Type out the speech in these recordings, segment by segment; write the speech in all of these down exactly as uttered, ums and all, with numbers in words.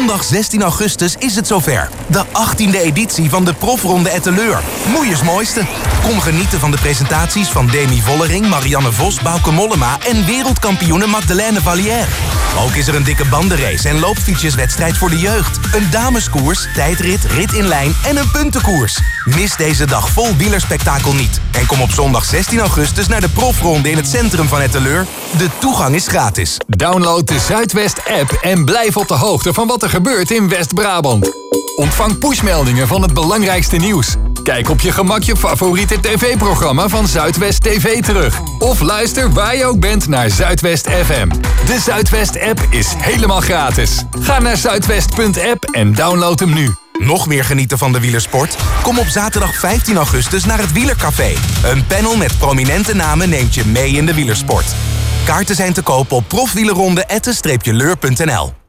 Zondag zestien augustus is het zover. De achttiende editie van de Profronde Etteleur. Moeiers mooiste. Kom genieten van de presentaties van Demi Vollering, Marianne Vos, Bauke Mollema en wereldkampioene Magdalene Vallière. Ook is er een dikke bandenrace en loopfietsjeswedstrijd voor de jeugd. Een dameskoers, tijdrit, rit in lijn en een puntenkoers. Mis deze dag vol wielerspektakel niet. En kom op zondag zestien augustus naar de Profronde in het centrum van Etteleur. De toegang is gratis. Download de Zuidwest-app en blijf op de hoogte van wat er gebeurt in West-Brabant. Ontvang pushmeldingen van het belangrijkste nieuws. Kijk op je gemak je favoriete tv-programma van Zuidwest T V terug. Of luister waar je ook bent naar Zuidwest F M. De Zuidwest-app is helemaal gratis. Ga naar zuidwest punt app en download hem nu. Nog meer genieten van de wielersport? Kom op zaterdag vijftien augustus naar het Wielercafé. Een panel met prominente namen neemt je mee in de wielersport. Kaarten zijn te kopen op profwielerronde atten leur punt n l.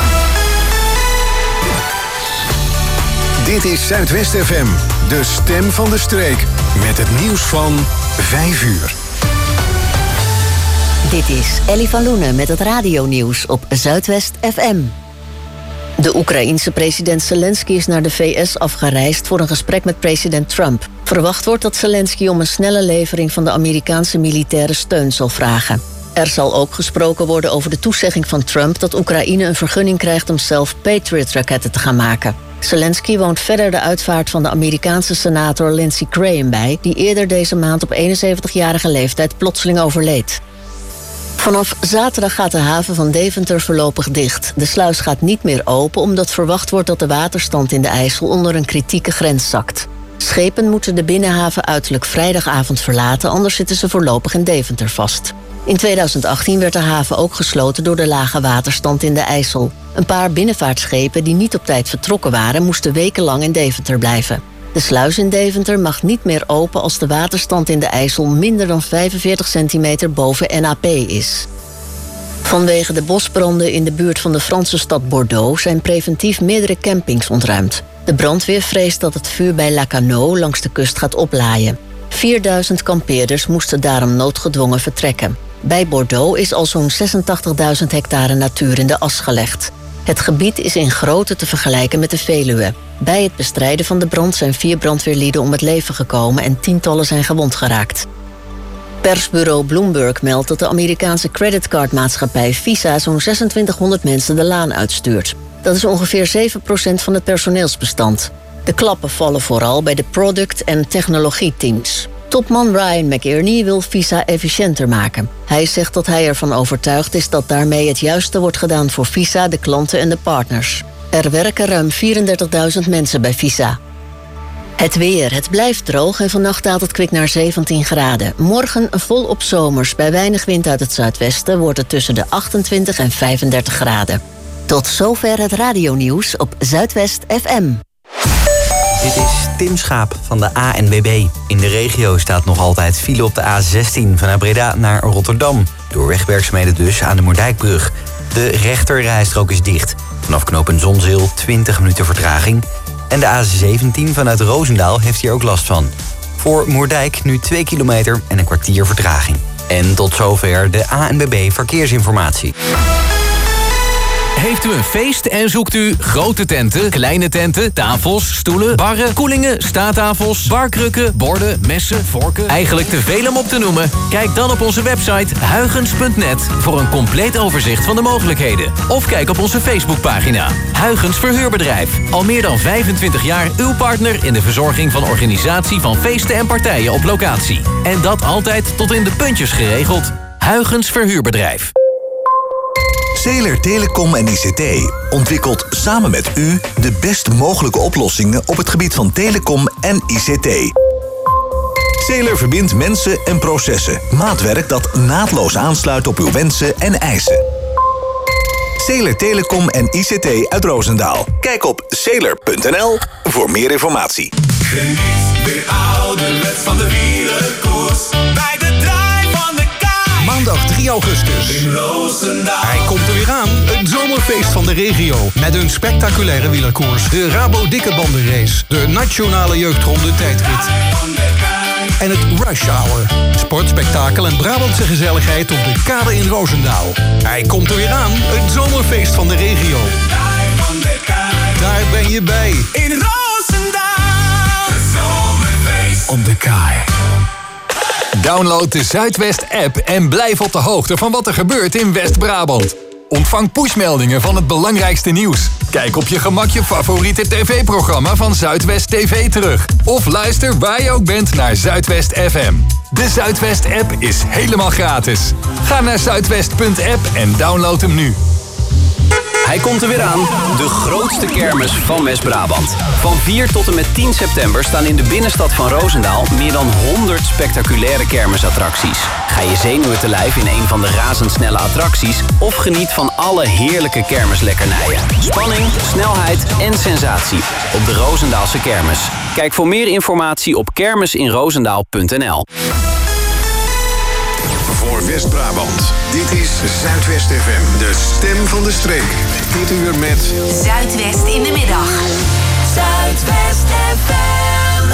Dit is Zuidwest F M, de stem van de streek. Met het nieuws van vijf uur. Dit is Ellie van Loenen met het radionieuws op Zuidwest F M. De Oekraïense president Zelensky is naar de V S afgereisd voor een gesprek met president Trump. Verwacht wordt dat Zelensky om een snelle levering van de Amerikaanse militaire steun zal vragen. Er zal ook gesproken worden over de toezegging van Trump dat Oekraïne een vergunning krijgt om zelf Patriot-raketten te gaan maken. Zelensky woont verder de uitvaart van de Amerikaanse senator Lindsey Graham bij, die eerder deze maand op eenenzeventigjarige leeftijd plotseling overleed. Vanaf zaterdag gaat de haven van Deventer voorlopig dicht. De sluis gaat niet meer open omdat verwacht wordt dat de waterstand in de IJssel onder een kritieke grens zakt. Schepen moeten de binnenhaven uiterlijk vrijdagavond verlaten, anders zitten ze voorlopig in Deventer vast. In tweeduizend achttien werd de haven ook gesloten door de lage waterstand in de IJssel. Een paar binnenvaartschepen die niet op tijd vertrokken waren, moesten wekenlang in Deventer blijven. De sluis in Deventer mag niet meer open als de waterstand in de IJssel minder dan vijfenveertig centimeter boven N A P is. Vanwege de bosbranden in de buurt van de Franse stad Bordeaux zijn preventief meerdere campings ontruimd. De brandweer vreest dat het vuur bij Lacanau langs de kust gaat oplaaien. vierduizend kampeerders moesten daarom noodgedwongen vertrekken. Bij Bordeaux is al zo'n zesentachtigduizend hectare natuur in de as gelegd. Het gebied is in grootte te vergelijken met de Veluwe. Bij het bestrijden van de brand zijn vier brandweerlieden om het leven gekomen en tientallen zijn gewond geraakt. Persbureau Bloomberg meldt dat de Amerikaanse creditcardmaatschappij Visa zo'n zesentwintighonderd mensen de laan uitstuurt. Dat is ongeveer zeven procent van het personeelsbestand. De klappen vallen vooral bij de product- en technologieteams. Topman Ryan McInerney wil Visa efficiënter maken. Hij zegt dat hij ervan overtuigd is dat daarmee het juiste wordt gedaan voor Visa, de klanten en de partners. Er werken ruim vierendertigduizend mensen bij Visa. Het weer. Het blijft droog en vannacht daalt het kwik naar zeventien graden. Morgen volop zomers. Bij weinig wind uit het zuidwesten wordt het tussen de achtentwintig en vijfendertig graden. Tot zover het radionieuws op Zuidwest F M. Dit is Tim Schaap van de A N W B. In de regio staat nog altijd file op de A zestien vanuit Breda naar Rotterdam. Door wegwerkzaamheden dus aan de Moerdijkbrug. De rechterrijstrook is dicht. Vanaf knooppunt Zonzeel twintig minuten vertraging. En de A zeventien vanuit Roosendaal heeft hier ook last van. Voor Moerdijk nu twee kilometer en een kwartier vertraging. En tot zover de A N W B Verkeersinformatie. Heeft u een feest en zoekt u grote tenten, kleine tenten, tafels, stoelen, barren, koelingen, staattafels, barkrukken, borden, messen, vorken? Eigenlijk te veel om op te noemen? Kijk dan op onze website huygens punt net voor een compleet overzicht van de mogelijkheden. Of kijk op onze Facebookpagina. Huygens Verhuurbedrijf. Al meer dan vijfentwintig jaar uw partner in de verzorging van organisatie van feesten en partijen op locatie. En dat altijd tot in de puntjes geregeld. Huygens Verhuurbedrijf. Zeeler Telecom en I C T ontwikkelt samen met u de best mogelijke oplossingen op het gebied van telecom en I C T. Zeeler verbindt mensen en processen. Maatwerk dat naadloos aansluit op uw wensen en eisen. Zeeler Telecom en I C T uit Roosendaal. Kijk op zeeler punt n l voor meer informatie. Geniet weer ouderwets van de wielerkoers bij de draai van de kaai. Maandag drie augustus. In Roosendaal. Hij komt er weer aan. Het zomerfeest van de regio. Met een spectaculaire wielerkoers. De Rabo Dikke Bandenrace. De Nationale Jeugdronde Tijdrit. En het Rush Hour. Sportspektakel en Brabantse gezelligheid op de kade in Roosendaal. Hij komt er weer aan. Het zomerfeest van de regio. daar ben je bij. In Roosendaal, het zomerfeest op de kaai. Download de Zuidwest-app en blijf op de hoogte van wat er gebeurt in West-Brabant. Ontvang pushmeldingen van het belangrijkste nieuws. Kijk op je gemak je favoriete tv-programma van Zuidwest T V terug. Of luister waar je ook bent naar Zuidwest F M. De Zuidwest-app is helemaal gratis. Ga naar zuidwest punt app en download hem nu. Hij komt er weer aan, de grootste kermis van West-Brabant. Van vier tot en met tien september staan in de binnenstad van Roosendaal meer dan honderd spectaculaire kermisattracties. Ga je zenuwen te lijf in een van de razendsnelle attracties of geniet van alle heerlijke kermislekkernijen. Spanning, snelheid en sensatie op de Roosendaalse kermis. Kijk voor meer informatie op kermisinroosendaal punt n l. Voor West-Brabant. Dit is Zuidwest F M, de stem van de streek. Dit uur met Zuidwest in de middag. Zuidwest F M.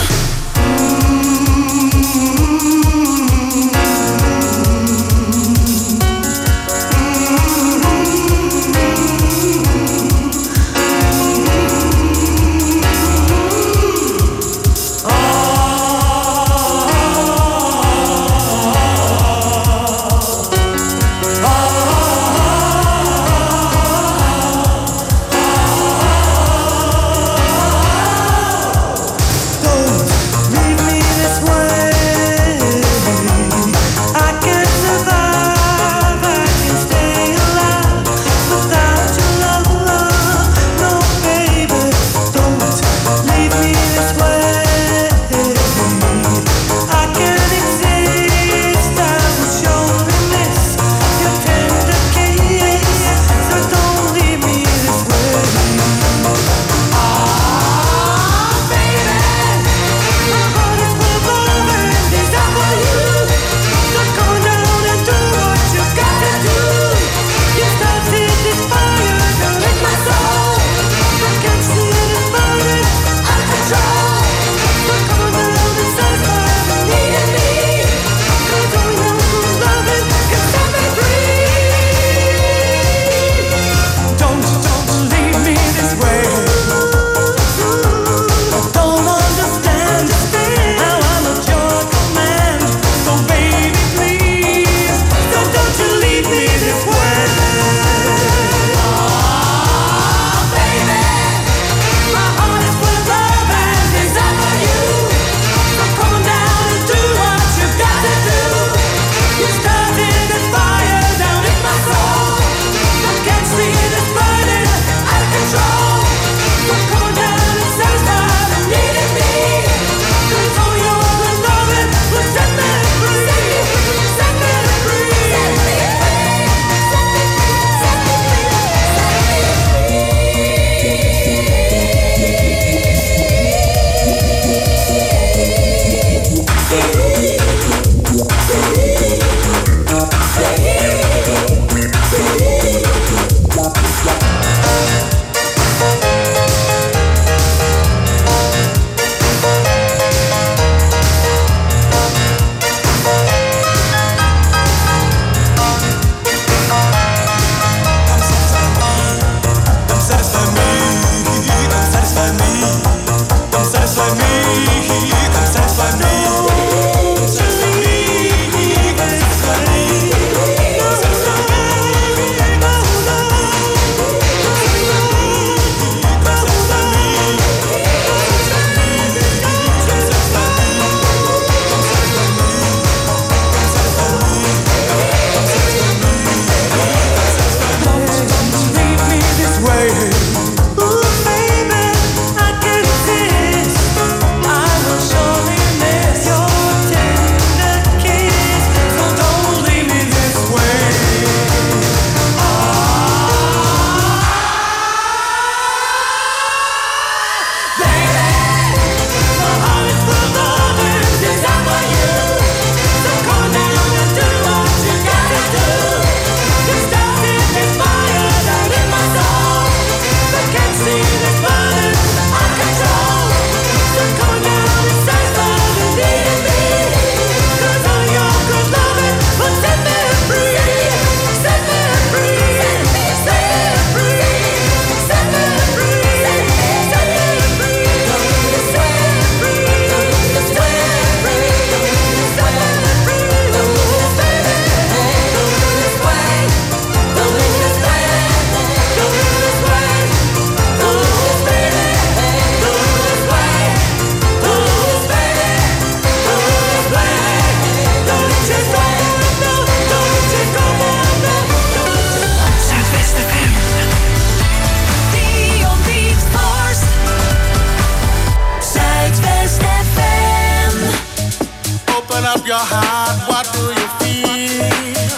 up your heart, what do you feel?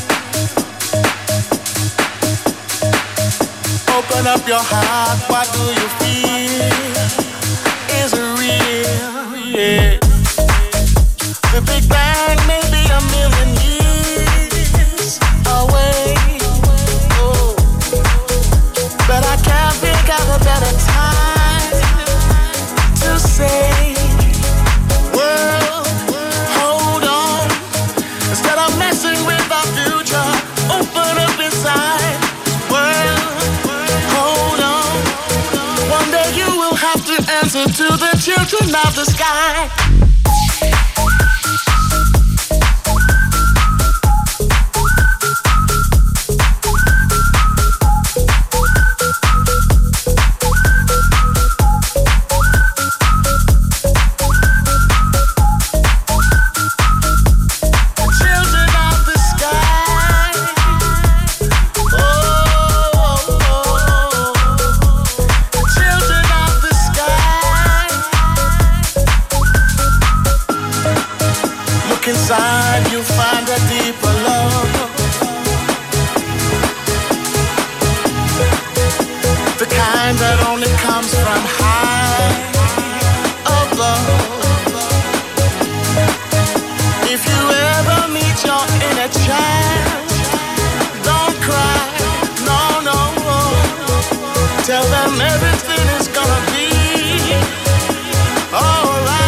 Open up your heart, what do you feel? Is it real? Yeah. The Big Bang may be a million years away. Oh. But I can't think of a better time to say, world, hold on. Instead of messing with our future, open up inside. World, hold on. One day you will have to answer to the children of the sky. Inside you find a deeper love, the kind that only comes from high above. If you ever meet your inner child, don't cry, no, no. Tell them everything is gonna be alright.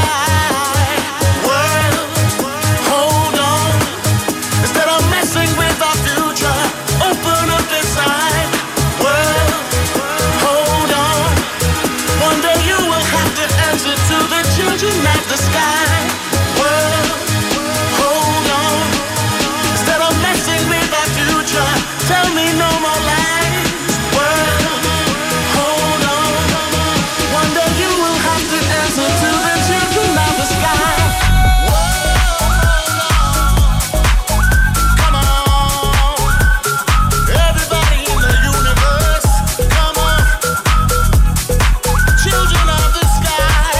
Children of the sky, world, hold on. Instead of messing with our future, tell me no more lies. World, hold on. One day you will have to answer to the children of the sky. World, come on. Everybody in the universe, come on. Children of the sky.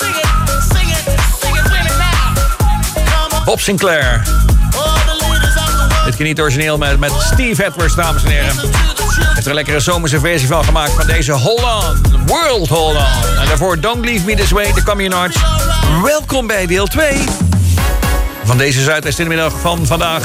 Bob Sinclair. Dit keer niet origineel met, met Steve Edwards, dames en heren. Heeft er een lekkere zomerse versie van gemaakt van deze Hold On, World Hold On. En daarvoor Don't Leave Me This Way, de Communards. Welkom bij deel twee van deze Zuidwest in de middag van vandaag.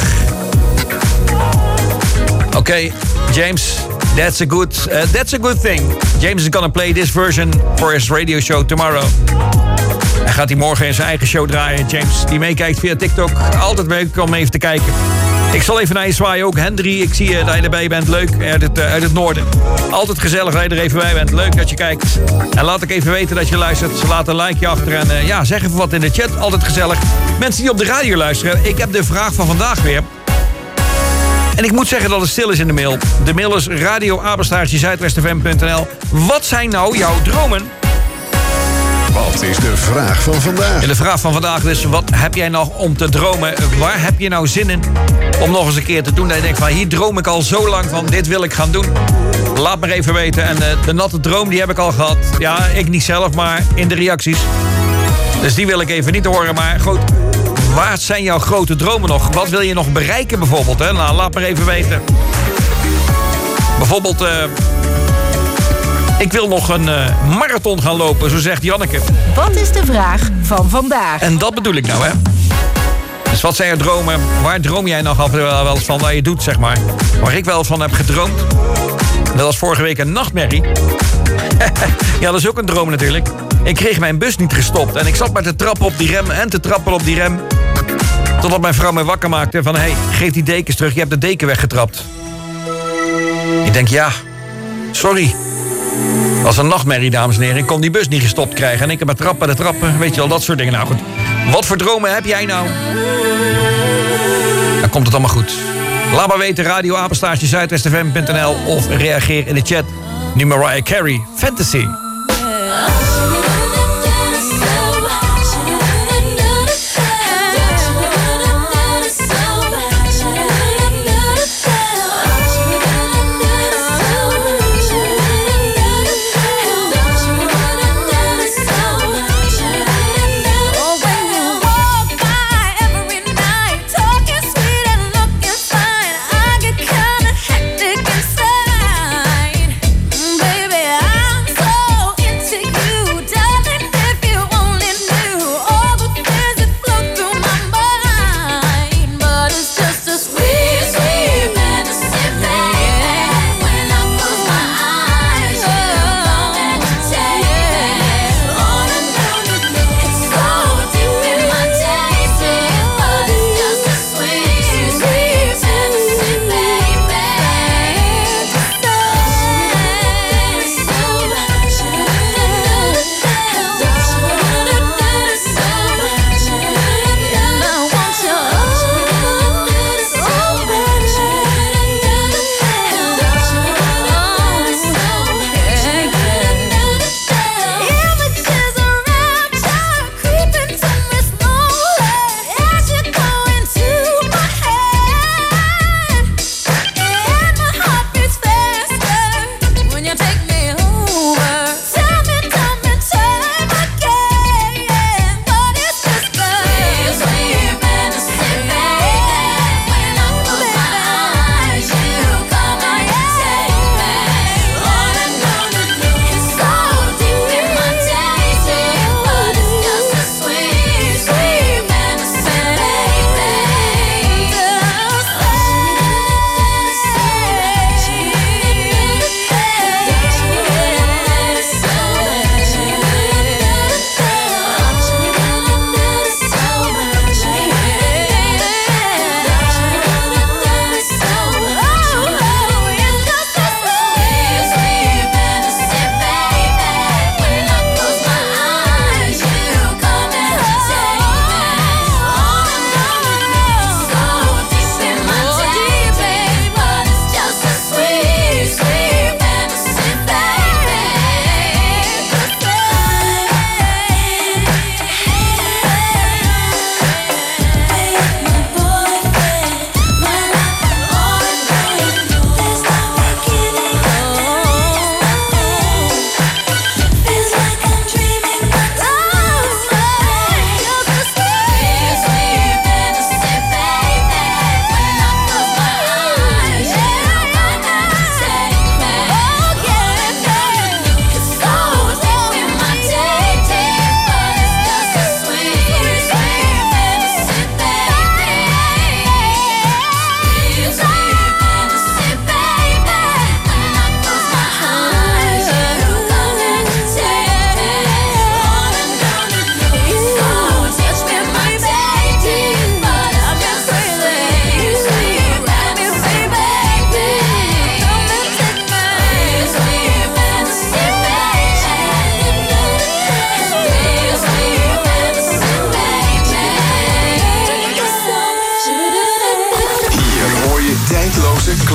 Oké, okay, James, that's a good, uh, that's a good thing. James is gonna play this version for his radio show tomorrow. En gaat hij morgen in zijn eigen show draaien. James, die meekijkt via TikTok. Altijd leuk om even te kijken. Ik zal even naar je zwaaien ook. Hendry, ik zie je dat je erbij bent. Leuk, uit het, uh, uit het noorden. Altijd gezellig dat je er even bij bent. Leuk dat je kijkt. En laat ik even weten dat je luistert. Laat een likeje achter. En uh, ja, zeg even wat in de chat. Altijd gezellig. Mensen die op de radio luisteren. Ik heb de vraag van vandaag weer. En ik moet zeggen dat het stil is in de mail. De mail is radio apenstaartje zuidwest f m punt n l. Wat zijn nou jouw dromen? Wat is de vraag van vandaag? En de vraag van vandaag is, wat heb jij nog om te dromen? Waar heb je nou zin in om nog eens een keer te doen? Dat je denkt van, hier droom ik al zo lang van, dit wil ik gaan doen. Laat me even weten. En uh, de natte droom, die heb ik al gehad. Ja, ik niet zelf, maar in de reacties. Dus die wil ik even niet horen. Maar goed, waar zijn jouw grote dromen nog? Wat wil je nog bereiken bijvoorbeeld? Hè? Nou, laat me even weten. Bijvoorbeeld... Uh, Ik wil nog een uh, marathon gaan lopen, zo zegt Janneke. Wat is de vraag van vandaag? En dat bedoel ik nou, hè. Dus wat zijn je dromen? Waar droom jij nog af wel eens van wat je doet, zeg maar? Waar ik wel eens van heb gedroomd. Dat was vorige week een nachtmerrie. Ja, dat is ook een droom natuurlijk. Ik kreeg mijn bus niet gestopt. En ik zat maar te trappen op die rem en te trappen op die rem. Totdat mijn vrouw me wakker maakte van... hé, hey, geef die dekens terug, je hebt de deken weggetrapt. Ik denk, ja, sorry. Dat was een nachtmerrie, dames en heren. Ik kon die bus niet gestopt krijgen. En ik heb maar trappen, de trappen. Weet je wel, dat soort dingen. Nou goed. Wat voor dromen heb jij nou? Dan komt het allemaal goed. Laat maar weten, radio apenstaartje zuidwest f m punt n l of reageer in de chat. Nu Mariah Carey, Fantasy. Oh, when you walk by every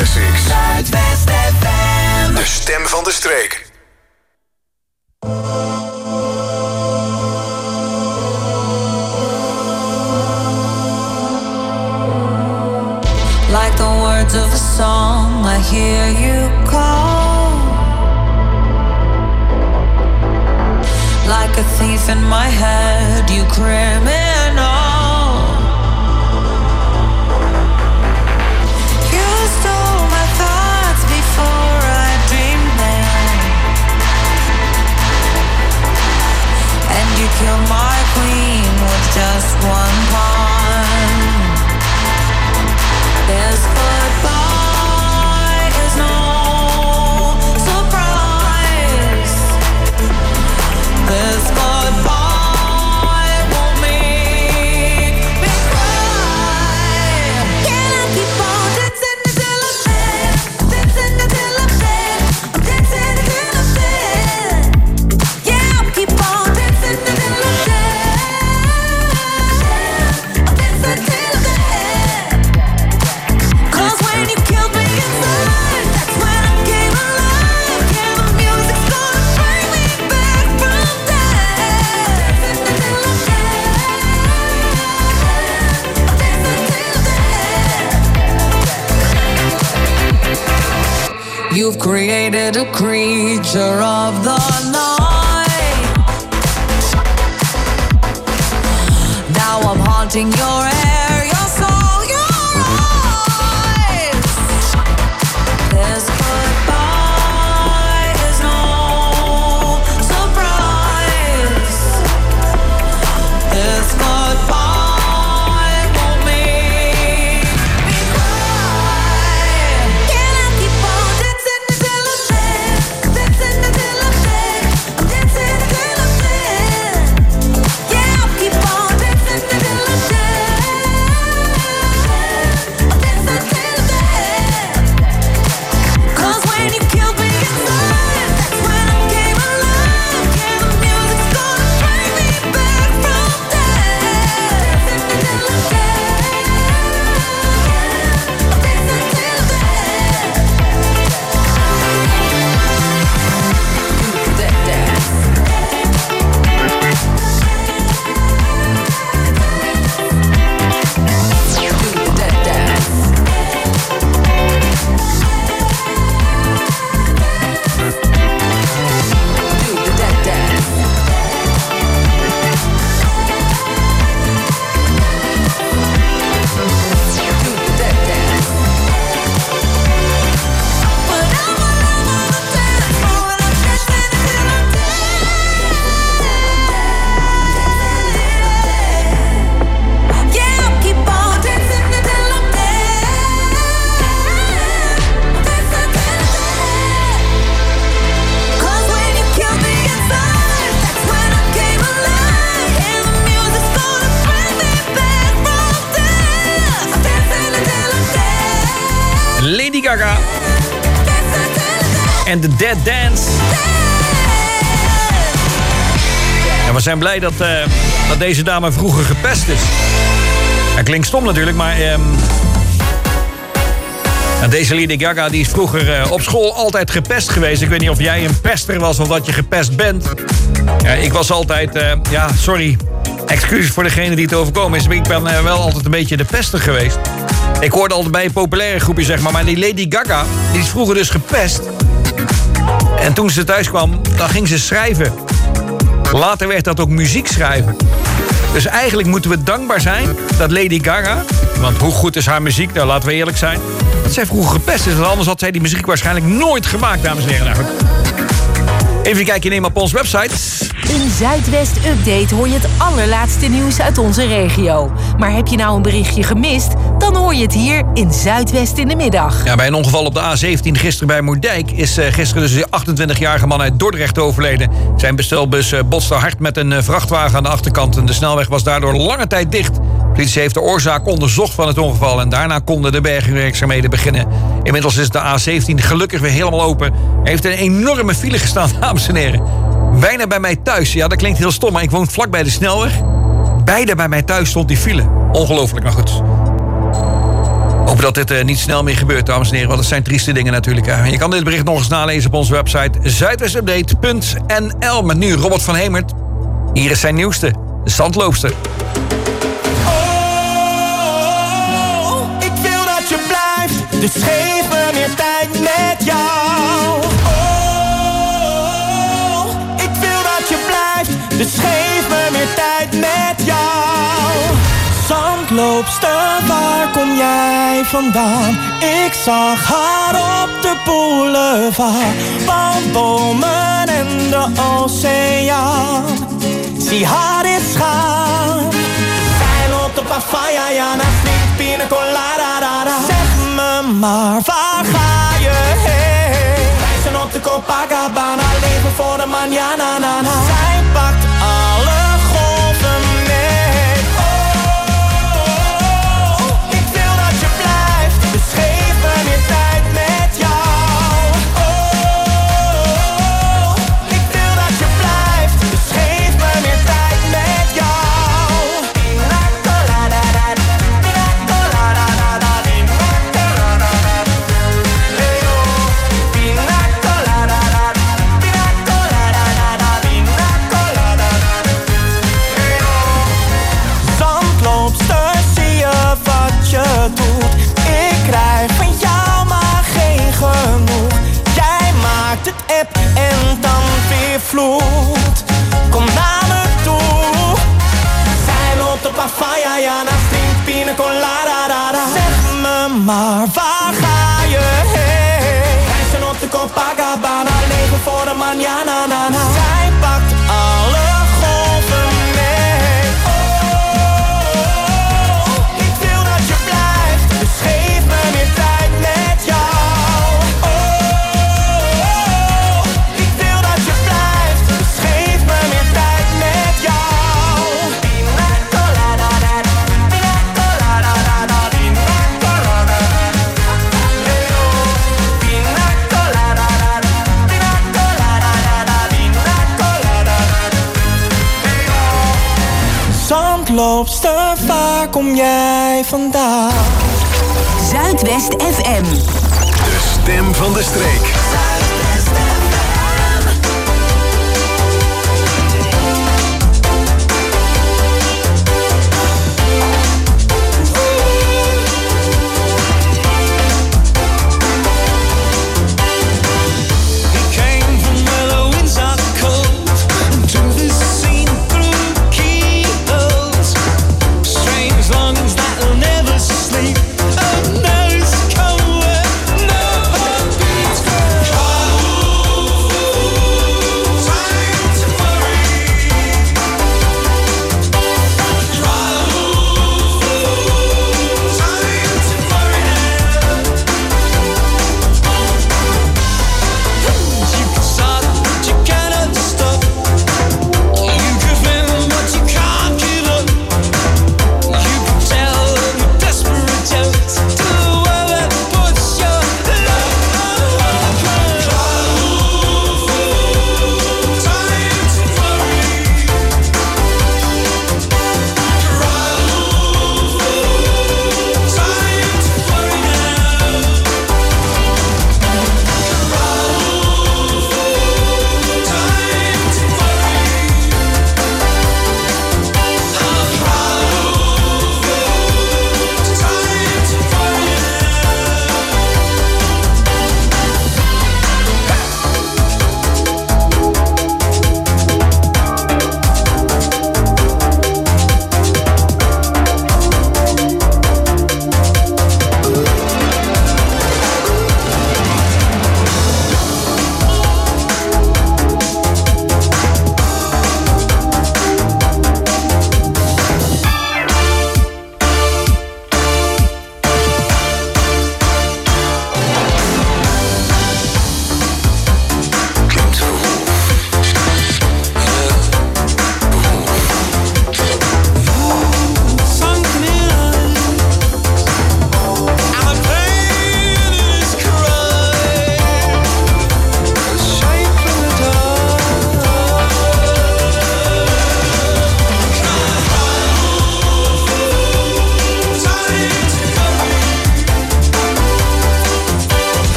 Classics. Zuidwest F M. De stem van de streek. Like the words of a song, I hear you call. Like a thief in my head, you criminal. You stole my thoughts before I dreamed them, and you killed my queen with just one pawn. This goodbye is no surprise. This goodbye won't make me cry. Can I keep on dancing until I'm dead? Dancing until I'm dead. I'm dancing until I'm dead. Yeah, I'll keep on dancing until I'm dead. I'm dancing until I'm dead. Cause when you killed me inside, that's when I came alive. Yeah, the music's gonna bring me back from death. Until I'm dead. You've created a creature of the night. Now I'm haunting your air, your soul, your eyes. This goodbye is no surprise. This goodbye won't make me cry. Can I keep on dancing until I'm dead? Dancing until I'm dead. I'm dancing until I'm dead. Yeah, I'll keep on dancing until I'm dead. I'm dancing until I'm dead. Cause when you killed me inside, that's when I came alive. Yeah, the music's gonna bring me back from death. Until I'm dead. I'm dancing until I'm dead. Do the dance. Do the dance. Do the dead dance. Do the dead dance. But I'm all over the dance floor and I'm dancing until I'm dead. Yeah, I'll keep on dancing until I'm dead. Dancing until I'm dead. Cause when you killed me inside, that's when I came alive. And the music's gonna bring me back from death. I'm dancing until I'm dead. Lady Gaga en The Dead Dance. En we zijn blij dat, uh, dat deze dame vroeger gepest is. Dat klinkt stom natuurlijk, maar... Um, deze Lady Gaga die is vroeger uh, op school altijd gepest geweest. Ik weet niet of jij een pester was of dat je gepest bent. Ja, ik was altijd... Uh, ja, sorry. Excuses voor degene die het overkomen is. Maar ik ben uh, wel altijd een beetje de pester geweest. Ik hoorde altijd bij een populaire groepje, zeg maar. Maar die Lady Gaga, die is vroeger dus gepest. En toen ze thuis kwam, dan ging ze schrijven. Later werd dat ook muziek schrijven. Dus eigenlijk moeten we dankbaar zijn dat Lady Gaga... want hoe goed is haar muziek? Nou, laten we eerlijk zijn. Dat zij vroeger gepest is, want anders had zij die muziek waarschijnlijk nooit gemaakt, dames en heren. Nou, goed. Even een kijkje nemen op onze website. In Zuidwest Update hoor je het allerlaatste nieuws uit onze regio. Maar heb je nou een berichtje gemist? Dan hoor je het hier in Zuidwest in de middag. Ja, bij een ongeval op de A zeventien gisteren bij Moerdijk... is uh, gisteren dus een achtentwintigjarige man uit Dordrecht overleden. Zijn bestelbus uh, botste hard met een uh, vrachtwagen aan de achterkant... en de snelweg was daardoor lange tijd dicht. De politie heeft de oorzaak onderzocht van het ongeval... en daarna konden de bergingswerkzaamheden beginnen. Inmiddels is de A zeventien gelukkig weer helemaal open. Er heeft een enorme file gestaan, dames en heren. Bijna bij mij thuis. Ja, dat klinkt heel stom, maar ik woon vlak bij de snelweg. Bijna bij mij thuis stond die file. Ongelooflijk, maar goed. Hoop dat dit uh, niet snel meer gebeurt, dames en heren. Want het zijn trieste dingen natuurlijk. Hè. Je kan dit bericht nog eens nalezen op onze website zuidwestupdate punt n l. Met nu Robert van Hemert. Hier is zijn nieuwste, de Zandloopster. Oh, ik wil dat je blijft, dus geef me meer tijd met jou. Oh, ik wil dat je blijft, dus geef me meer tijd met jou. Zandloopster, waar kom jij vandaan? Ik zag haar op de boulevard, palmbomen en de oceaan. Zie haar eens gaan. Zij loopt op haar faya, ja, na sneakt pina colada. Zeg me maar, waar ga je heen? Wij zijn op de Copacabana, leven voor de manana, na, na. Zij pakt alle golven mee. Oh, ik wil dat je blijft, dus geef me meer tijd met jou. Oh, ik wil dat je blijft, dus geef me meer tijd met jou. Pina colada, pina colada, pina colada. Hey oh, pina colada, pina colada, pina colada. Hey oh. Zandloopster, zie je wat je doet? Ik krijg van jou maar geen genoeg. Jij maakt het app en dan weer vloed. Kom naar me toe. Zij loopt op haar faya, ja, na stinkt pina colada. Zeg me maar, waar ga je heen? Wij zijn op de Copacabana, leven voor de manana, na, na. Zij pakt alle golven mee. Oh, ik wil dat je blijft, dus geef me meer tijd met jou. Oh, ik wil dat je blijft, dus geef me meer tijd met jou. Pina colada, pina colada, pina colada. Hey oh, pina colada, pina colada, pina colada. Hey oh. Zandloopster, waar kom jij vandaan? Zuidwest F M. De stem van de streek. Sleep, and now it's cold, no beats.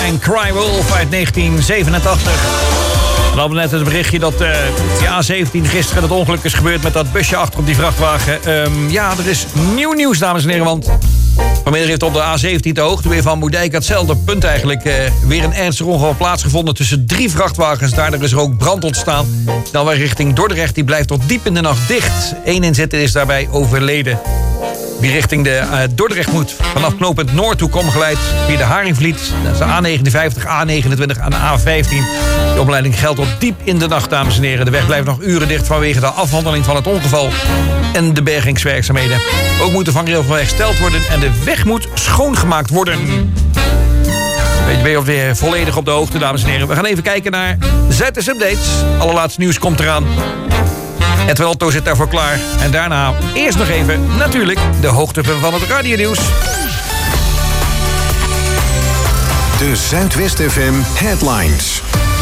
en Cry Wolf uit negentien zevenentachtig. We hadden net het berichtje dat uh, de A zeventien gisteren het ongeluk is gebeurd met dat busje achter op die vrachtwagen. Um, ja, er is nieuw nieuws, dames en heren, want vanmiddag heeft op de A zeventien de hoogte weer van Moerdijk hetzelfde punt eigenlijk. Uh, weer een ernstig ongeval plaatsgevonden tussen drie vrachtwagens. Daardoor is er ook brand ontstaan. Snelweg richting Dordrecht die blijft tot diep in de nacht dicht. Eén inzitter is daarbij overleden. Wie richting de uh, Dordrecht moet, vanaf knooppunt Noordhoek omgeleid via de Haringvliet. Dat is de A negenenvijftig, A negenentwintig en de A vijftien. De omleiding geldt tot diep in de nacht, dames en heren. De weg blijft nog uren dicht vanwege de afhandeling van het ongeval en de bergingswerkzaamheden. Ook moet de vangrail hersteld worden en de weg moet schoongemaakt worden. Weet je, ben je weer volledig op de hoogte, dames en heren. We gaan even kijken naar Zuidwest Updates. Allerlaatste nieuws komt eraan. Edwin Otto zit daarvoor klaar. En daarna eerst nog even, natuurlijk, de hoogtepunten van het radionieuws. De Zuidwest F M Headlines.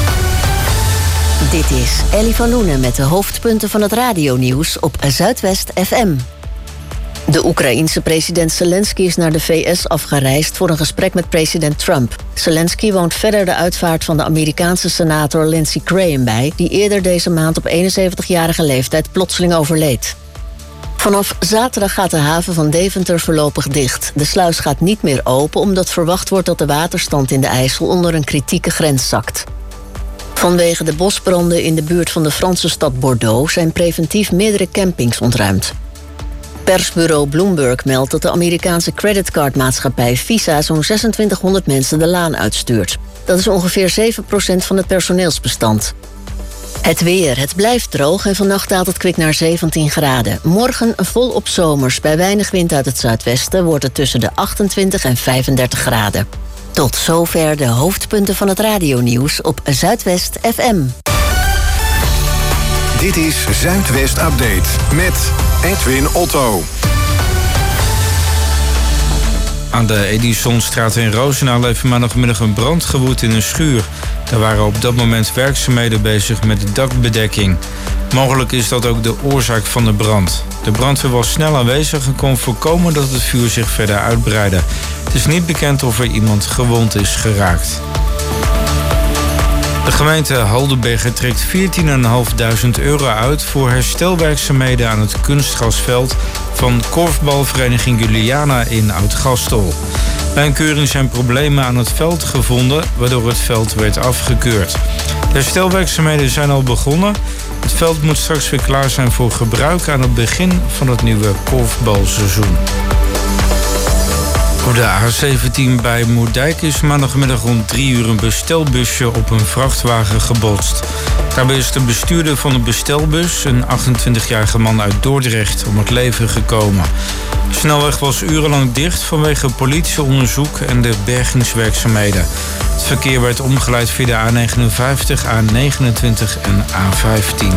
Dit is Ellie van Loenen met de hoofdpunten van het radionieuws op Zuidwest F M. De Oekraïense president Zelensky is naar de V S afgereisd voor een gesprek met president Trump. Zelensky woont verder de uitvaart van de Amerikaanse senator Lindsey Graham bij, die eerder deze maand op eenenzeventigjarige leeftijd plotseling overleed. Vanaf zaterdag gaat de haven van Deventer voorlopig dicht. De sluis gaat niet meer open omdat verwacht wordt dat de waterstand in de IJssel onder een kritieke grens zakt. Vanwege de bosbranden in de buurt van de Franse stad Bordeaux zijn preventief meerdere campings ontruimd. Persbureau Bloomberg meldt dat de Amerikaanse creditcardmaatschappij Visa zo'n zesentwintighonderd mensen de laan uitstuurt. Dat is ongeveer zeven procent van het personeelsbestand. Het weer. Het blijft droog en vannacht daalt het kwik naar zeventien graden. Morgen volop zomers. Bij weinig wind uit het zuidwesten wordt het tussen de achtentwintig en vijfendertig graden. Tot zover de hoofdpunten van het radionieuws op Zuidwest F M. Dit is Zuidwest Update met Edwin Otto. Aan de Edisonstraat in Roosendaal heeft maandagmiddag een brand gewoed in een schuur. Daar waren op dat moment werkzaamheden bezig met de dakbedekking. Mogelijk is dat ook de oorzaak van de brand. De brandweer was snel aanwezig en kon voorkomen dat het vuur zich verder uitbreidde. Het is niet bekend of er iemand gewond is geraakt. De gemeente Haldenbergen trekt veertienduizend vijfhonderd euro uit voor herstelwerkzaamheden aan het kunstgrasveld van korfbalvereniging Juliana in Oud-Gastel. Bij een keuring zijn problemen aan het veld gevonden, waardoor het veld werd afgekeurd. De herstelwerkzaamheden zijn al begonnen. Het veld moet straks weer klaar zijn voor gebruik aan het begin van het nieuwe korfbalseizoen. Op de A zeventien bij Moerdijk is maandagmiddag rond drie uur een bestelbusje op een vrachtwagen gebotst. Daarbij is de bestuurder van de bestelbus, een achtentwintigjarige man uit Dordrecht, om het leven gekomen. De snelweg was urenlang dicht vanwege politieonderzoek en de bergingswerkzaamheden. Het verkeer werd omgeleid via de A negenenvijftig, A negenentwintig en A vijftien.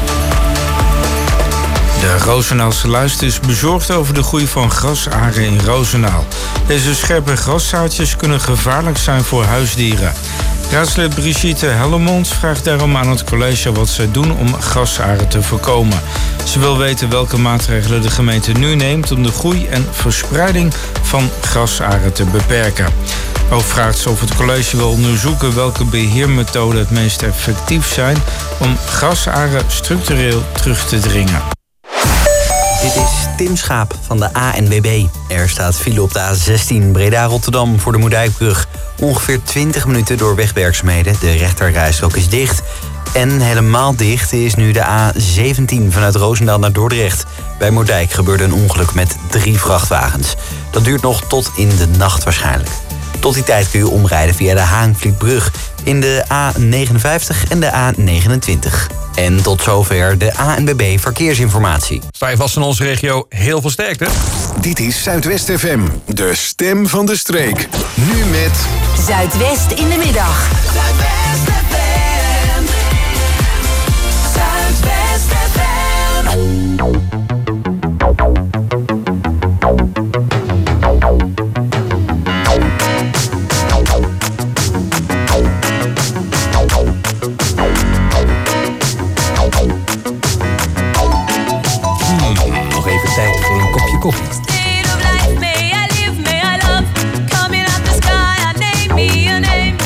De Roosendaalse luister is bezorgd over de groei van grasaren in Roosendaal. Deze scherpe graszaadjes kunnen gevaarlijk zijn voor huisdieren. Raadslid Brigitte Hellemonds vraagt daarom aan het college wat zij doen om grasaren te voorkomen. Ze wil weten welke maatregelen de gemeente nu neemt om de groei en verspreiding van grasaren te beperken. Ook vraagt ze of het college wil onderzoeken welke beheermethoden het meest effectief zijn om grasaren structureel terug te dringen. Dit is Tim Schaap van de A N W B. Er staat file op de A zestien Breda-Rotterdam voor de Moerdijkbrug. Ongeveer twintig minuten door wegwerkzaamheden. De rechterrijstrook is dicht. En helemaal dicht is nu de A zeventien vanuit Roosendaal naar Dordrecht. Bij Moerdijk gebeurde een ongeluk met drie vrachtwagens. Dat duurt nog tot in de nacht waarschijnlijk. Tot die tijd kun je omrijden via de Haringvlietbrug in de A negenenvijftig en de A negenentwintig. En tot zover de A N W B Verkeersinformatie. Sta je vast in onze regio, heel veel sterkte. Dit is Zuidwest F M, de stem van de streek. Nu met Zuidwest in de middag. Zuidwest F M. Zuidwest F M. Nog even tijd voor een kopje koffie. State of life, may I live, may I love. Coming out the sky, I name me a name.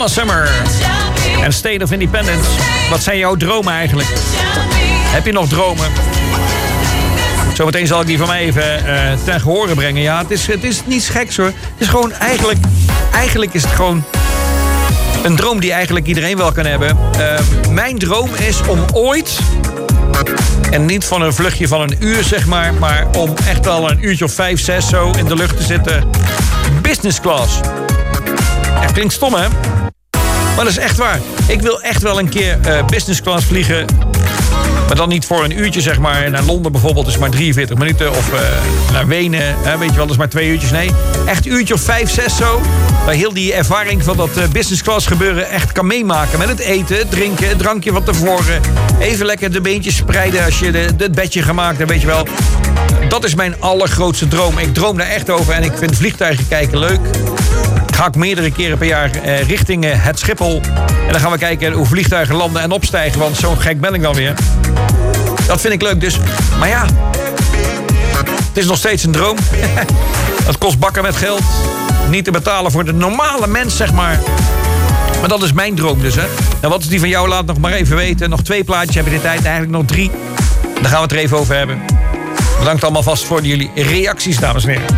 Donna Summer en State of Independence. Wat zijn jouw dromen eigenlijk? Heb je nog dromen? Zometeen zal ik die van mij even uh, ten gehore brengen. Ja, het is, het is niets geks hoor. Het is gewoon eigenlijk... Eigenlijk is het gewoon een droom die eigenlijk iedereen wel kan hebben. Uh, mijn droom is om ooit... En niet van een vluchtje van een uur, zeg maar... maar om echt al een uurtje of vijf, zes zo in de lucht te zitten. Business class. Ja, klinkt stom, hè? Maar dat is echt waar. Ik wil echt wel een keer uh, business class vliegen... Maar dan niet voor een uurtje, zeg maar. Naar Londen bijvoorbeeld is maar drieënveertig minuten. Of uh, naar Wenen, hè, weet je wel, dat is maar twee uurtjes. Nee, echt een uurtje of vijf, zes zo. Waar heel die ervaring van dat uh, business class gebeuren echt kan meemaken. Met het eten, het drinken, het drankje van tevoren. Even lekker de beentjes spreiden als je de, de, het bedje gemaakt hebt, weet je wel. Dat is mijn allergrootste droom. Ik droom daar echt over en ik vind vliegtuigen kijken leuk. Ga ik meerdere keren per jaar uh, richting uh, het Schiphol. En dan gaan we kijken hoe vliegtuigen landen en opstijgen. Want zo'n gek ben ik dan weer. Dat vind ik leuk dus. Maar ja, het is nog steeds een droom. Het kost bakken met geld. Niet te betalen voor de normale mens, zeg maar. Maar dat is mijn droom dus, hè. Nou, wat is die van jou? Laat nog maar even weten. Nog twee plaatjes heb je de tijd. Eigenlijk nog drie. Daar gaan we het er even over hebben. Bedankt allemaal vast voor jullie reacties, dames en heren.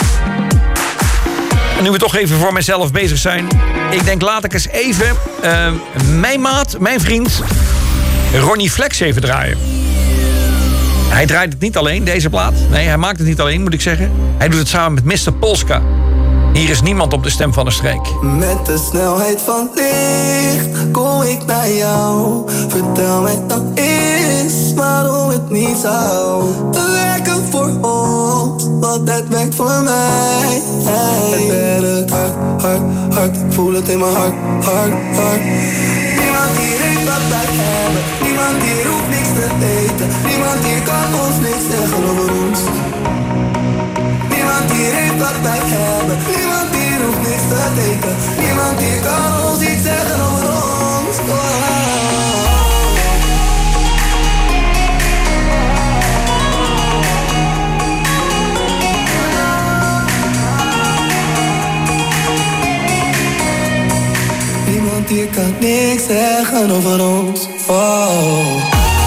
En nu we toch even voor mezelf bezig zijn. Ik denk, laat ik eens even uh, mijn maat, mijn vriend... Ronnie Flex even draaien. Hij draait het niet alleen, deze plaat. Nee, hij maakt het niet alleen, moet ik zeggen. Hij doet het samen met mister Polska. Hier is niemand op de stem van de streek. Met de snelheid van licht kom ik naar jou. Vertel mij dan eens waarom het niet zou werken voor ons, want het werkt voor mij. Hey. Het werkt hard, hard, hard. Ik voel het in mijn hart, hart, hart. Niemand hier heeft wat wij hebben. Niemand hier hoeft niks te weten. Niemand hier kan ons niks zeggen over ons. Niemand hier heeft wat wij hebben. Niemand hier hoeft niks te weten. Niemand hier kan ons iets zeggen over ons. Oh. Niemand hier kan niks zeggen over ons. Oh.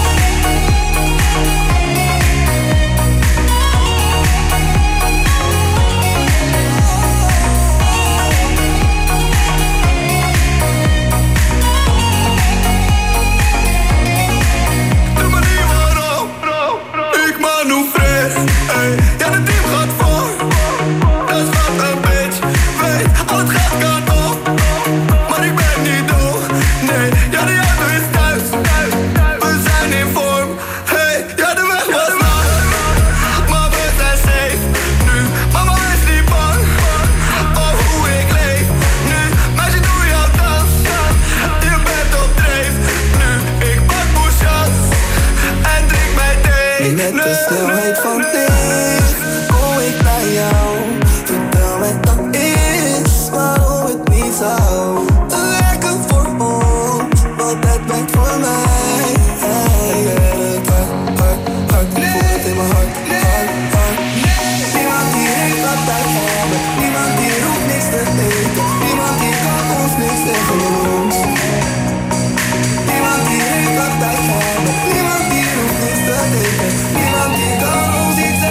Met de snelheid van licht kom ik naar jou. Vertel mij dan eens waarom het niet zou werken voor ons, want het werkt voor mij. Hey. Het werkt hard, hard, hard. Ik voel het in mijn hart, hart, hart. Niemand hier heeft wat wij hebben. Niemand hier hoeft niks te weten. Niemand hier kan ons niks zeggen over ons. Niemand hier heeft wat wij hebben. Niemand hier hoeft niks te weten. Niemand hier kan ons iets zeggen.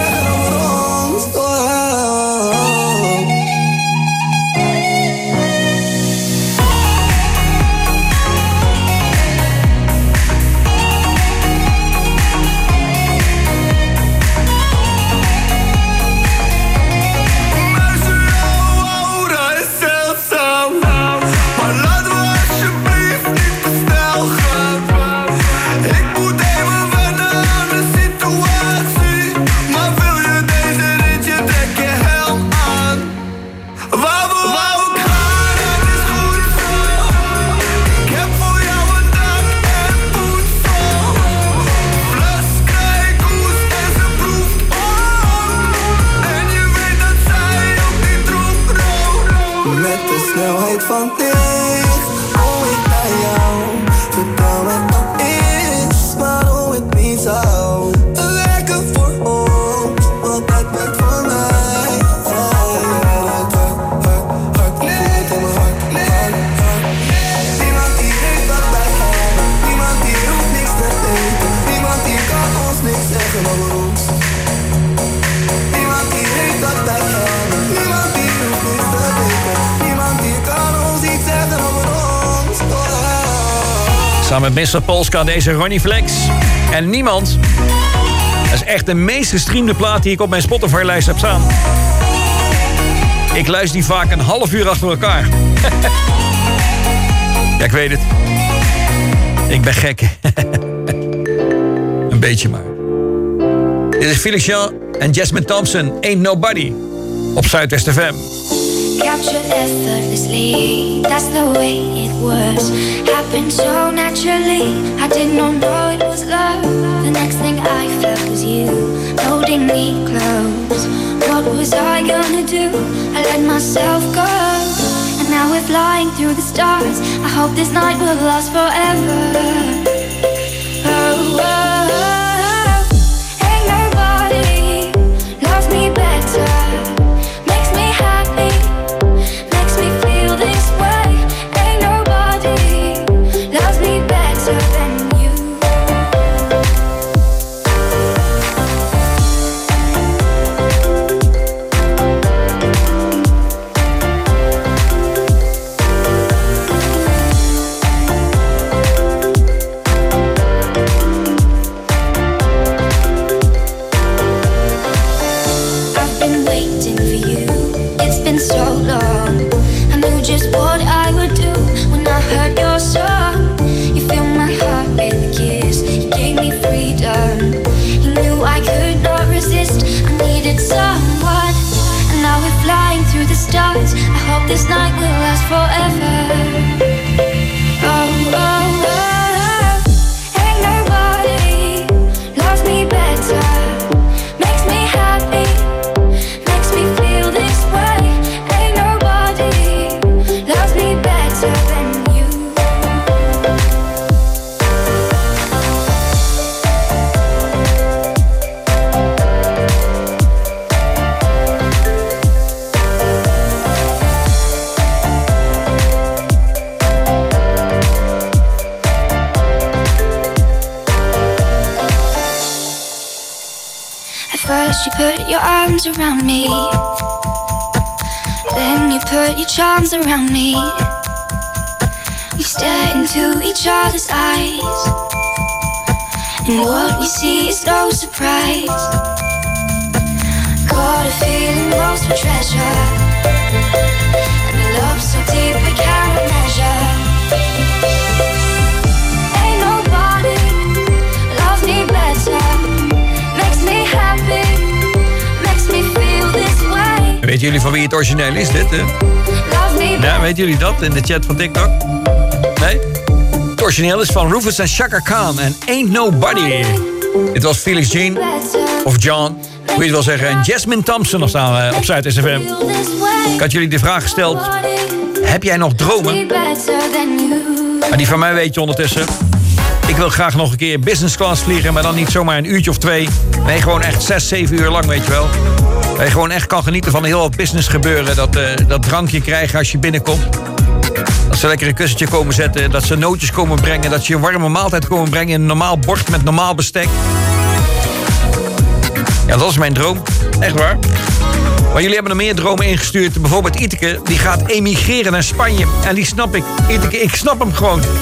Samen met mister Polska deze Ronnie Flex. En Niemand. Dat is echt de meest gestreamde plaat die ik op mijn Spotify-lijst heb staan. Ik luister die vaak een half uur achter elkaar. Ja, ik weet het. Ik ben gek. Een beetje maar. Dit is Felix Jean en Jasmine Thompson. Ain't Nobody. Op Zuidwest F M. Captured effortlessly, that's the way it was. Happened so naturally, I did not know it was love. The next thing I felt was you, holding me close. What was I gonna do? I let myself go. And now we're flying through the stars. I hope this night will last forever. Oh, oh, oh. Ain't nobody loves me better. Makes me happy. This way, ain't nobody loves me better than you. I've been waiting for you, it's been so long. Just what I would do when I heard your song. You filled my heart with a kiss. You gave me freedom. You knew I could not resist. I needed someone. And now we're flying through the stars. I hope this night will last forever. Oh, oh, oh. Ain't nobody loves me better. Makes me happy. Makes me feel this way. Ain't nobody loves me better than you. At first you put your arms around me, then you put your charms around me. We stare into each other's eyes, and what we see is no surprise. Got a feeling lost for treasure, and a love so deep we cannot measure. Ain't nobody loves me better. Makes me happy, makes me feel this way. Weten jullie van wie het origineel is, dit? Hè? Ja, weten jullie dat in de chat van TikTok? Nee? Het origineel is van Rufus en Chaka Khan en Ain't Nobody. Dit was Felix Jean, of John, hoe je het wil zeggen. En Jasmine Thompson nog staan op Zuid-S F M. Ik had jullie de vraag gesteld, heb jij nog dromen? Maar die van mij weet je ondertussen. Ik wil graag nog een keer business class vliegen, maar dan niet zomaar een uurtje of twee. Nee, gewoon echt zes, zeven uur lang, weet je wel. Dat je gewoon echt kan genieten van heel wat business gebeuren. Dat, uh, dat drankje krijgen als je binnenkomt. Dat ze lekker een kussentje komen zetten. Dat ze nootjes komen brengen. Dat ze een warme maaltijd komen brengen in een normaal bord met normaal bestek. Ja, dat is mijn droom. Echt waar. Maar jullie hebben er meer dromen ingestuurd. Bijvoorbeeld Iteke, die gaat emigreren naar Spanje. En die snap ik. Iteke, ik snap hem gewoon. Ja.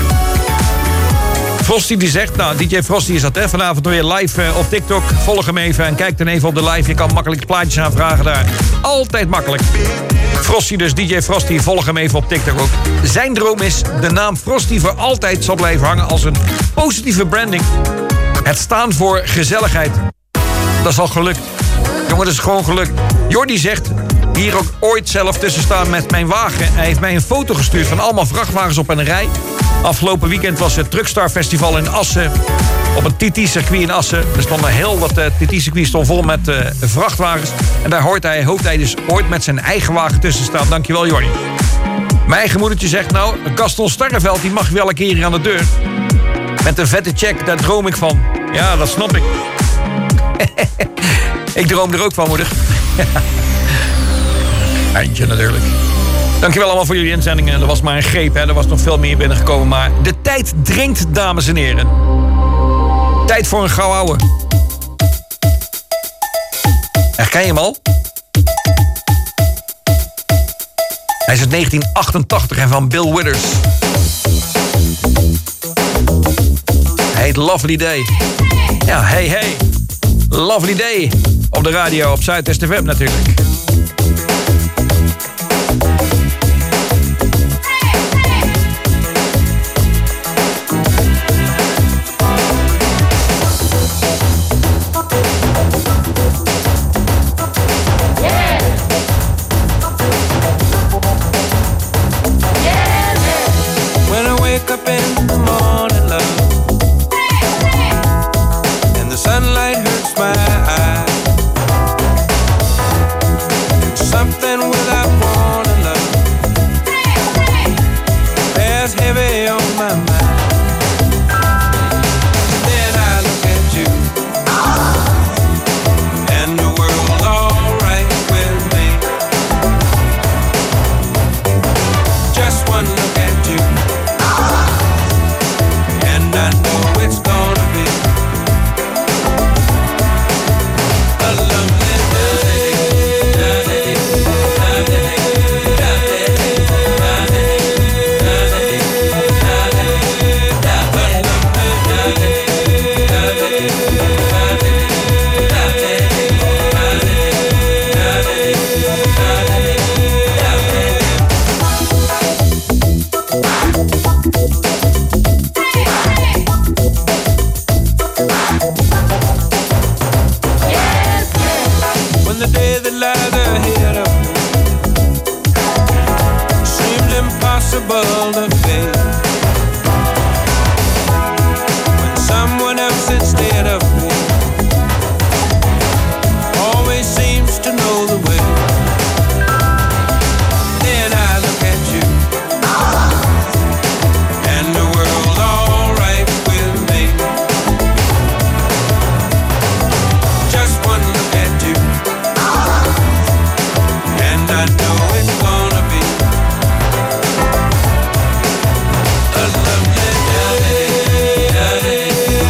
Frosty die zegt, nou, D J Frosty is dat hè, vanavond weer live uh, op TikTok. Volg hem even en kijk dan even op de live. Je kan makkelijk plaatjes aanvragen daar. Altijd makkelijk. Frosty dus, D J Frosty, volg hem even op TikTok ook. Zijn droom is de naam Frosty voor altijd zal blijven hangen als een positieve branding. Het staan voor gezelligheid. Dat is al gelukt. Jongen, dat is gewoon gelukt. Jordi zegt, hier ook ooit zelf tussen staan met mijn wagen. Hij heeft mij een foto gestuurd van allemaal vrachtwagens op een rij. Afgelopen weekend was het Truckstar Festival in Assen. Op een T T-circuit in Assen. Er stonden heel wat uh, T T-circuits stond vol met uh, vrachtwagens. En daar hoort hij, hoopt hij dus ooit met zijn eigen wagen tussen staan. Dankjewel, Jordi. Mijn eigen moedertje zegt, nou, Gaston Starreveld, die mag wel een keer hier aan de deur. Met een vette check, daar droom ik van. Ja, dat snap ik. Ik droom er ook van, moeder. Eindje natuurlijk. Dankjewel allemaal voor jullie inzendingen. Er was maar een greep, hè. Er was nog veel meer binnengekomen. Maar de tijd dringt, dames en heren. Tijd voor een gauw ouwe. Herken je hem al? Hij is uit negentien achtentachtig en van Bill Withers. heet Lovely Day. Ja, hey, hey. Lovely Day. Op de radio, op Zuidwest F M natuurlijk. Up in the morning, love, and the sunlight hurts my eyes. Something without warning, love, bears heavy on my mind. Then I look at you, and the world's alright with me. Just one look at you, and I know it's gonna be a lovely day. When the day that lies ahead of me seemed impossible to face, when someone else instead of me always seems to know the way, then I look at you, and the world's alright with me. Just one look at you, and I know it's gonna be a lovely day.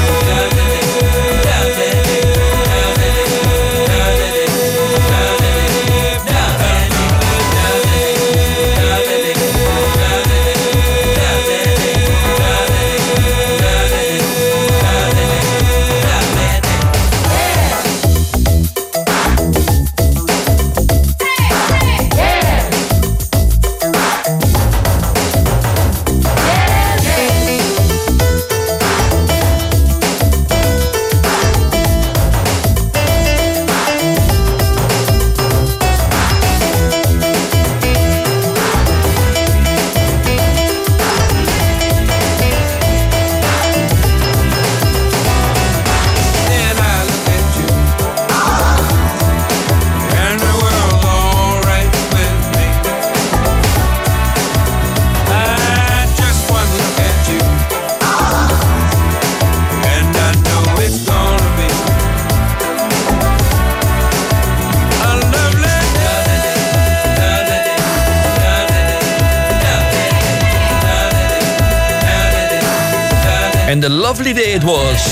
And the lovely day it was.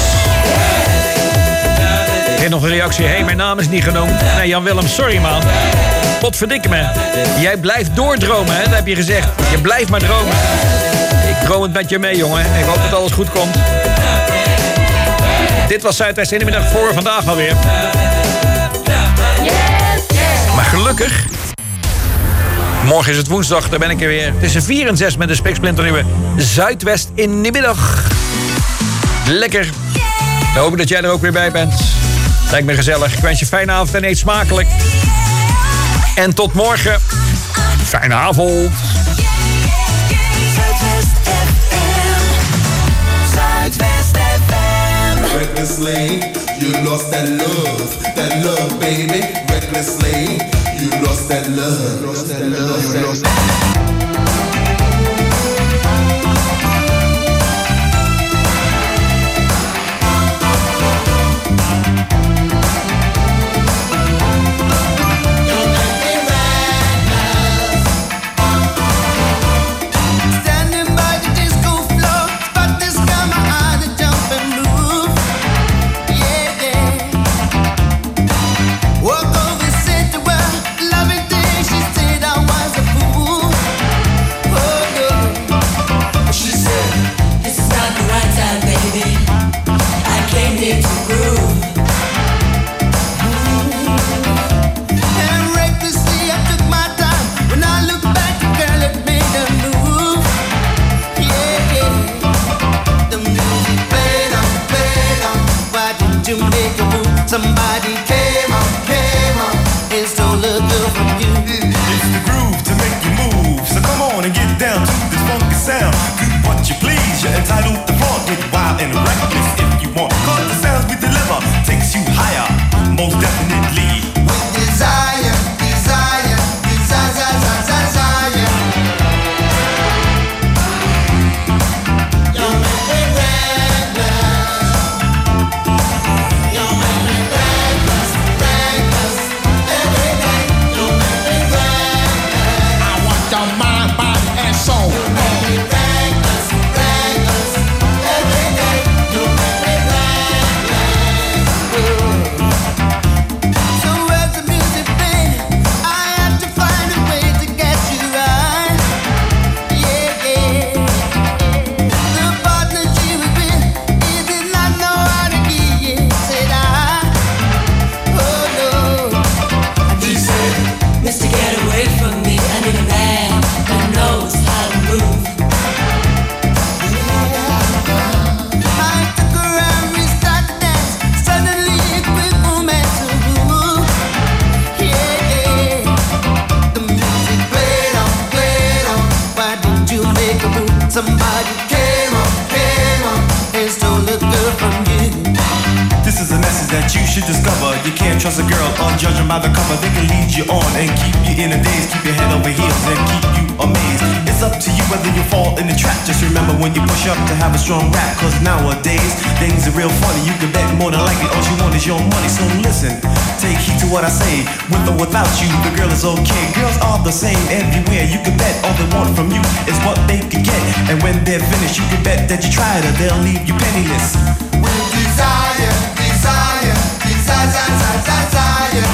Ik kreeg nog een reactie. Hé, hey, mijn naam is niet genoemd. Nee, Jan-Willem, sorry man. Potverdikke me. Jij blijft doordromen, hè? Dat heb je gezegd. Je blijft maar dromen. Ik droom het met je mee, jongen. Ik hoop dat alles goed komt. Dit was Zuidwest in de middag voor vandaag alweer. Maar gelukkig... Morgen is het woensdag, daar ben ik er weer. Tussen vier en zes met de spiksplinternieuwe Zuidwest in de middag. Lekker. Dan hoop ik dat jij er ook weer bij bent. Lijkt me gezellig. Ik wens je een fijne avond en eet smakelijk. En tot morgen. Fijne avond. Zuidwest F M. Zuidwest F M. Recklessly, you lost that love, that love, baby. Recklessly, you lost that love, lost that love, you lost that love. need to groove. And recklessly I took my time. When I look back, girl, it made a move. Yeah, yeah. The music played on, played on. Why didn't you make a move? Somebody came on, came on, and stole a girl from you. It's the groove to make you move. So come on and get down to this funky sound. Do what you please. You're entitled to flaunt. Get wild and reckless if you want. Cause the sounds we deliver takes you higher. Most definitely. With desire, desire, desire, desire, desire. You make me reckless. You make me reckless, reckless. Every day you make me reckless. I want your mind, body, and soul. You make me reckless, reckless. Every day you make me reckless. So as the music played, I had to find a way to get you right. Yeah, yeah. The partner she was with, he did not know how to give it. Said I, oh no. He said, Mister, get away from me. I need a man that knows how to move. I took her and we started to dance. Suddenly a quick moment to move. Yeah, yeah. The music played on, played on. Why didn't you make a move? Somebody came on, came on, and stole a girl from you. This is a message that you should discover. You can't trust a girl on judging by the cover. They can lead you on and keep you in a daze. Keep your head over heels and keep you amazed. It's up to you whether you fall in the trap. Just remember when you push up to have a strong rap. Cause nowadays, things are real funny. You can bet more than likely all you want is your money. So listen, take heed to what I say. With or without you, the girl is okay. Girls are the same everywhere. You can bet all they want from you is what they can get. And when they're finished, you can bet that you tried her. They'll leave you penniless. With desire, desire, desire, desire, desire.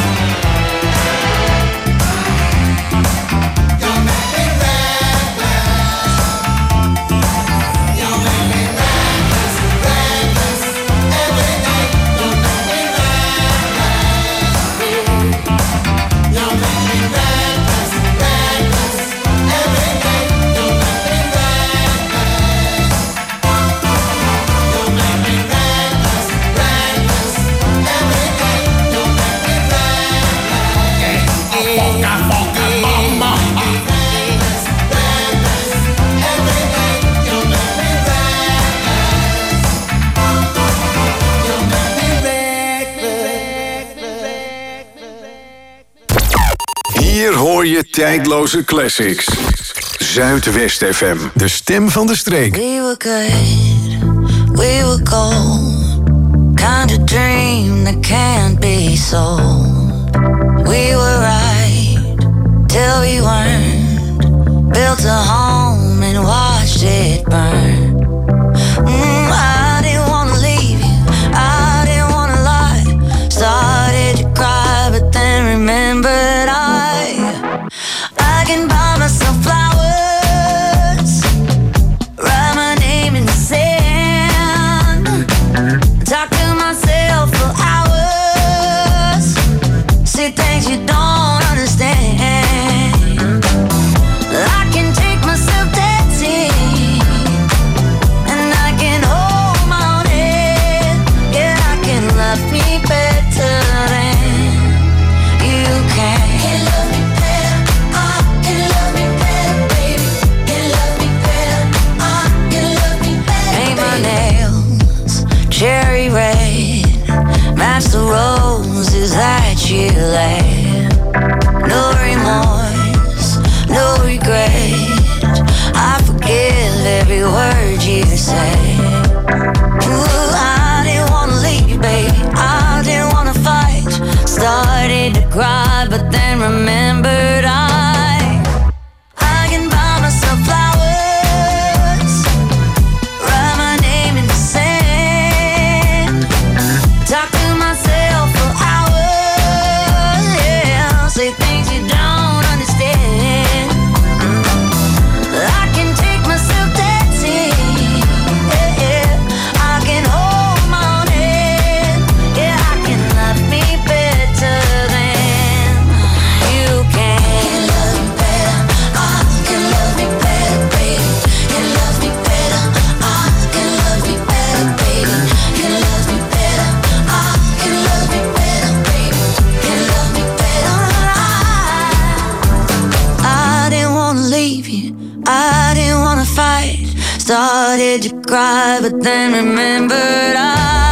You make me reckless. You make me reckless, reckless. Every day you make me reckless. You make me reckless, reckless. Every day you make me reckless. You make me reckless, reckless. Every day you make me reckless. Funka, funka, mama. Reckless, reckless. Every day you make me reckless. You make me reckless. Hier hoor je tijdloze classics. Zuidwest F M, de stem van de streek. We were good, we were gold. Kind of dream that can't be sold. We were right till we weren't. Built a home and watched it burn. Mm, I didn't wanna leave you, I didn't wanna lie. Started to cry, but then remembered I I can buy myself flowers, write my name in the sand, talk to myself for hours, say things you don't understand. I can take myself dancing, and I can hold my own head. Yeah, I can love me better than you can. Can love me better, I can love me better, baby. Can love me better, I can love me better. Paint my nails cherry red, match the roses that you laid. No remorse, no regret. I forgive every word you say. Ooh, I didn't wanna leave, baby. I didn't wanna fight. Started to cry, but then remembered I I can buy myself flowers, write my name in the sand, talk to myself for hours. you cry, but then remembered I